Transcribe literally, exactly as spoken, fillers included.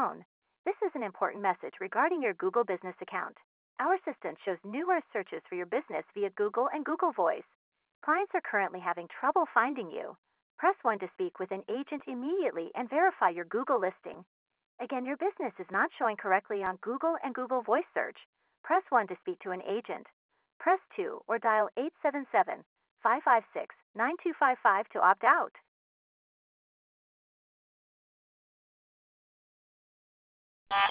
phone. This is an important message regarding your Google Business account. Our assistant shows numerous searches for your business via Google and Google Voice. Clients are currently having trouble finding you. Press one to speak with an agent immediately and verify your Google listing. Again, your business is not showing correctly on Google and Google Voice search. Press one to speak to an agent. Press two or dial eight seven seven, five five six, nine two five five to opt out.